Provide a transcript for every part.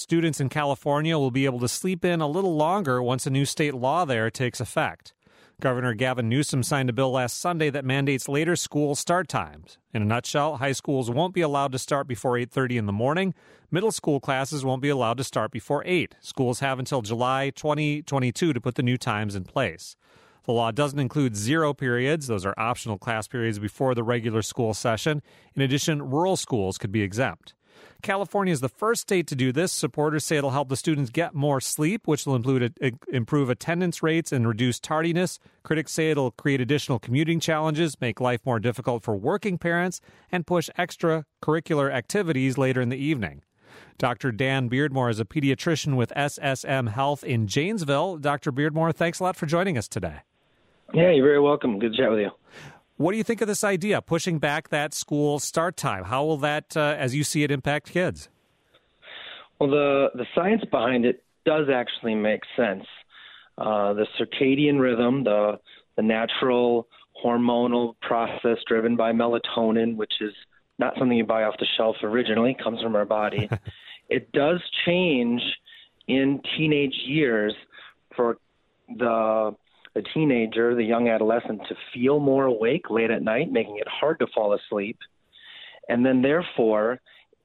students in California will be able to sleep in a little longer once a new state law there takes effect. Governor Gavin Newsom signed a bill last Sunday that mandates later school start times. In a nutshell, high schools won't be allowed to start before 8:30 in the morning. Middle school classes won't be allowed to start before 8. Schools have until July 2022 to put the new times in place. The law doesn't include zero periods. Those are optional class periods before the regular school session. In addition, rural schools could be exempt. California is the first state to do this. Supporters say it'll help the students get more sleep, which will improve attendance rates and reduce tardiness. Critics say it'll create additional commuting challenges, make life more difficult for working parents, and push extracurricular activities later in the evening. Dr. Dan Beardmore is a pediatrician with SSM Health in Janesville. Dr. Beardmore, thanks a lot for joining us today. Yeah, you're very welcome. Good to chat with you. What do you think of this idea, pushing back that school start time? How will that, as you see it, impact kids? Well, the science behind it does actually make sense. The circadian rhythm, the natural hormonal process driven by melatonin, which is not something you buy off the shelf originally, comes from our body. It does change in teenage years for the teenager, the young adolescent, to feel more awake late at night, making it hard to fall asleep, and then therefore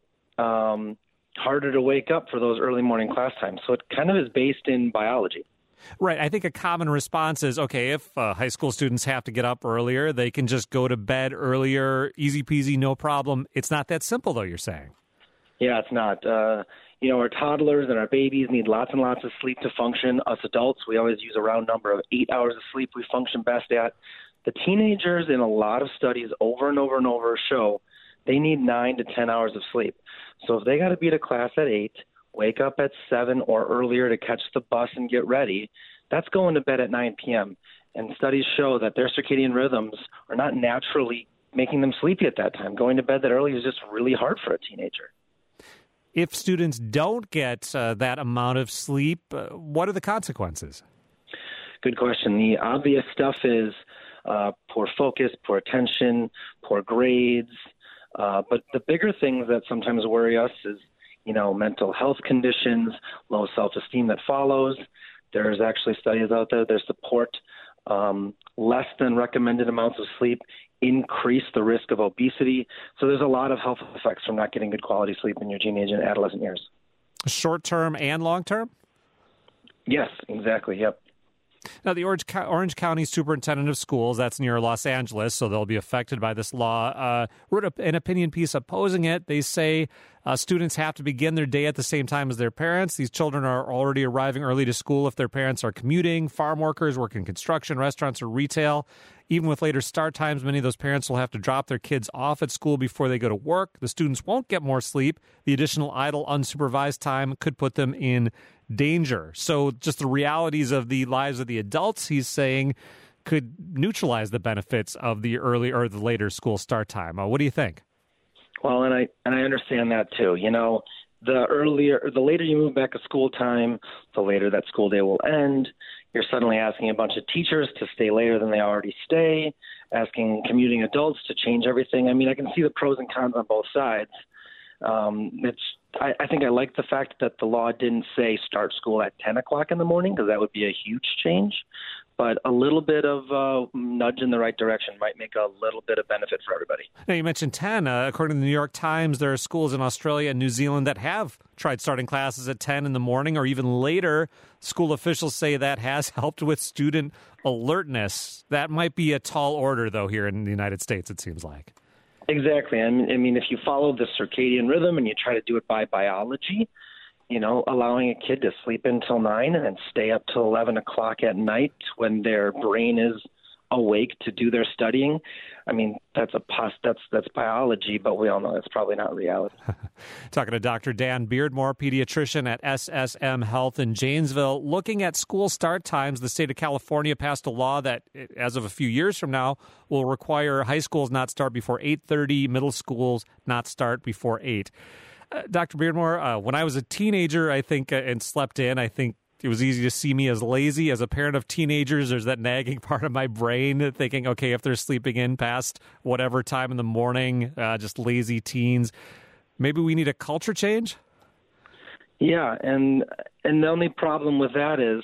harder to wake up for those early morning class times. So it kind of is based in biology. Right. I think a common response is, okay, if high school students have to get up earlier, they can just go to bed earlier, easy peasy, no problem. It's not that simple, though, you're saying. Yeah, it's not. Our toddlers and our babies need lots and lots of sleep to function. Us adults, we always use a round number of 8 hours of sleep we function best at. The teenagers, in a lot of studies over and over and over, show they need 9 to 10 hours of sleep. So if they got to be to class at 8, wake up at 7 or earlier to catch the bus and get ready, that's going to bed at 9 p.m. And studies show that their circadian rhythms are not naturally making them sleepy at that time. Going to bed that early is just really hard for a teenager. If students don't get that amount of sleep, what are the consequences? Good question. The obvious stuff is poor focus, poor attention, poor grades. But the bigger things that sometimes worry us is, mental health conditions, low self-esteem that follows. There's actually studies out there that support less than recommended amounts of sleep increase the risk of obesity. So there's a lot of health effects from not getting good quality sleep in your teenage and adolescent years. Short-term and long-term? Yes, exactly. Yep. Now, the Orange County Superintendent of Schools, that's near Los Angeles, so they'll be affected by this law, wrote an opinion piece opposing it. They say students have to begin their day at the same time as their parents. These children are already arriving early to school if their parents are commuting, farm workers, work in construction, restaurants, or retail. Even with later start times, many of those parents will have to drop their kids off at school before they go to work. The students won't get more sleep. The additional idle, unsupervised time could put them in danger. So just the realities of the lives of the adults, he's saying, could neutralize the benefits of the early or the later school start time. What do you think? Well, and I understand that too. The later you move back to school time, the later that school day will end. You're suddenly asking a bunch of teachers to stay later than they already stay, asking commuting adults to change everything. I mean, I can see the pros and cons on both sides. I think I like the fact that the law didn't say start school at 10 o'clock in the morning, because that would be a huge change. But a little bit of nudge in the right direction might make a little bit of benefit for everybody. Now, you mentioned 10. According to the New York Times, there are schools in Australia and New Zealand that have tried starting classes at 10 in the morning or even later. School officials say that has helped with student alertness. That might be a tall order, though, here in the United States, it seems like. Exactly. I mean, if you follow the circadian rhythm and you try to do it by biology, allowing a kid to sleep until 9 and then stay up till 11 o'clock at night when their brain is awake to do their studying. I mean, that's biology, but we all know that's probably not reality. Talking to Dr. Dan Beardmore, pediatrician at SSM Health in Janesville. Looking at school start times, the state of California passed a law that, as of a few years from now, will require high schools not start before 8:30, middle schools not start before 8. Dr. Beardmore, when I was a teenager, I think, and slept in, I think it was easy to see me as lazy. As a parent of teenagers, there's that nagging part of my brain thinking, okay, if they're sleeping in past whatever time in the morning, just lazy teens. Maybe we need a culture change? Yeah, and the only problem with that is,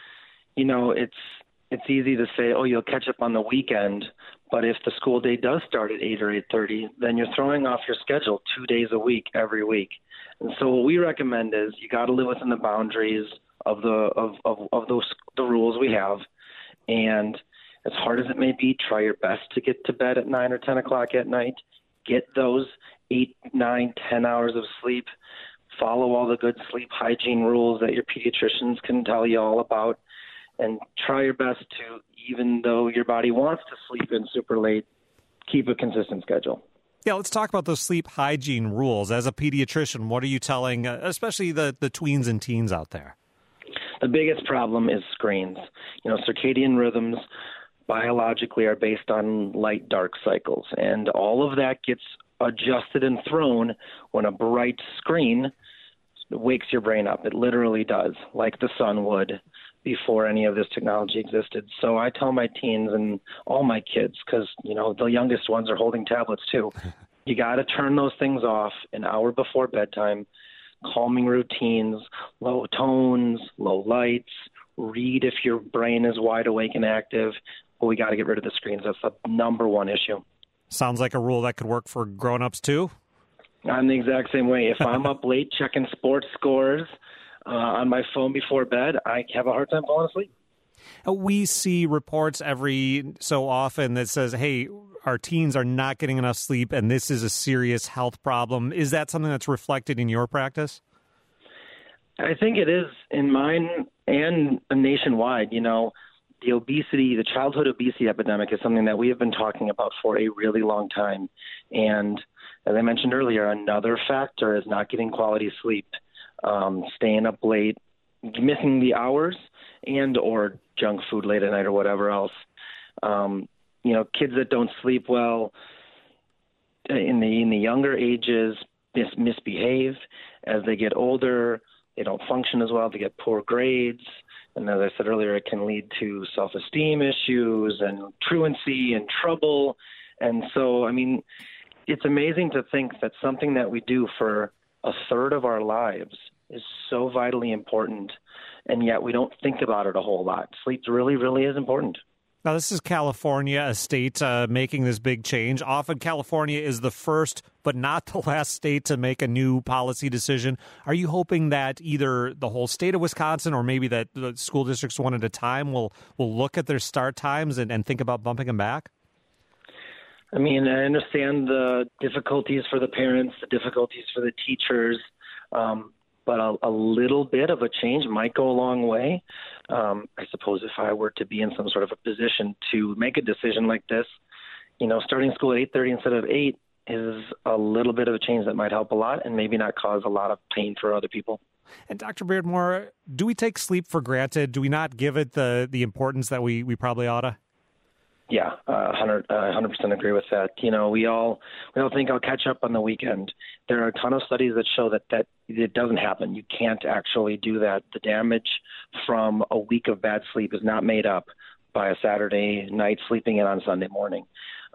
it's easy to say, oh, you'll catch up on the weekend, but if the school day does start at 8 or 8:30, then you're throwing off your schedule 2 days a week every week. And so what we recommend is you got to live within the boundaries of the rules we have, and as hard as it may be, try your best to get to bed at 9 or 10 o'clock at night. Get those 8, 9, 10 hours of sleep. Follow all the good sleep hygiene rules that your pediatricians can tell you all about, and try your best to, even though your body wants to sleep in super late, keep a consistent schedule. Yeah, let's talk about those sleep hygiene rules. As a pediatrician, what are you telling, especially the tweens and teens out there? The biggest problem is screens. Circadian rhythms biologically are based on light-dark cycles, and all of that gets adjusted and thrown when a bright screen wakes your brain up. It literally does, like the sun would before any of this technology existed. So I tell my teens and all my kids, because, the youngest ones are holding tablets too, you got to turn those things off an hour before bedtime. Calming routines, low tones, low lights, read if your brain is wide awake and active. But we got to get rid of the screens. That's the number one issue. Sounds like a rule that could work for grown-ups too. I'm the exact same way. If I'm up late checking sports scores on my phone before bed, I have a hard time falling asleep. We see reports every so often that says, hey, our teens are not getting enough sleep, and this is a serious health problem. Is that something that's reflected in your practice? I think it is in mine and nationwide. The obesity, the childhood obesity epidemic is something that we have been talking about for a really long time. And as I mentioned earlier, another factor is not getting quality sleep, staying up late, missing the hours, and or junk food late at night or whatever else. Kids that don't sleep well in the younger ages misbehave. As they get older, they don't function as well. They get poor grades. And as I said earlier, it can lead to self-esteem issues and truancy and trouble. And so, it's amazing to think that something that we do for a third of our lives is so vitally important, and yet we don't think about it a whole lot. Sleep really, really is important. Now, this is California, a state making this big change. Often California is the first, but not the last state to make a new policy decision. Are you hoping that either the whole state of Wisconsin or maybe that the school districts one at a time will look at their start times and think about bumping them back? I understand the difficulties for the parents, the difficulties for the teachers, but a little bit of a change might go a long way. I suppose if I were to be in some sort of a position to make a decision like this, starting school at 8:30 instead of 8 is a little bit of a change that might help a lot and maybe not cause a lot of pain for other people. And Dr. Beardmore, do we take sleep for granted? Do we not give it the importance that we probably ought to? Yeah, 100% agree with that. We all think I'll catch up on the weekend. There are a ton of studies that show that it doesn't happen. You can't actually do that. The damage from a week of bad sleep is not made up by a Saturday night sleeping in on Sunday morning.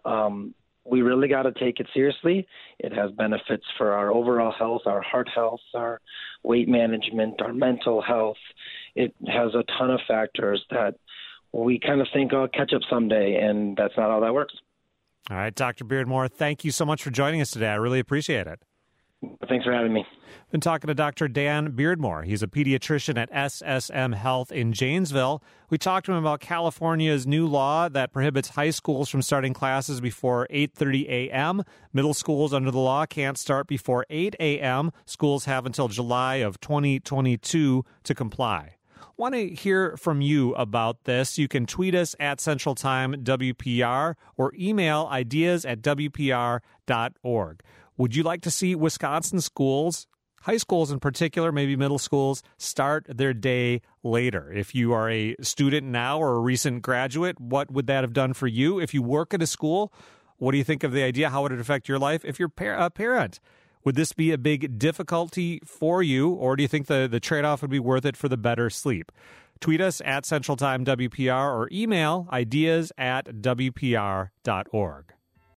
We really got to take it seriously. It has benefits for our overall health, our heart health, our weight management, our mental health. It has a ton of factors that we kind of think, I'll catch up someday, and that's not how that works. All right, Dr. Beardmore, thank you so much for joining us today. I really appreciate it. Thanks for having me. Been talking to Dr. Dan Beardmore. He's a pediatrician at SSM Health in Janesville. We talked to him about California's new law that prohibits high schools from starting classes before 8:30 a.m. Middle schools under the law can't start before 8 a.m. Schools have until July of 2022 to comply. Want to hear from you about this? You can tweet us at Central Time WPR or email ideas@wpr.org. Would you like to see Wisconsin schools, high schools in particular, maybe middle schools, start their day later? If you are a student now or a recent graduate, what would that have done for you? If you work at a school, what do you think of the idea? How would it affect your life? If you're a parent, would this be a big difficulty for you, or do you think the trade-off would be worth it for the better sleep? Tweet us at Central Time WPR or email ideas@wpr.org.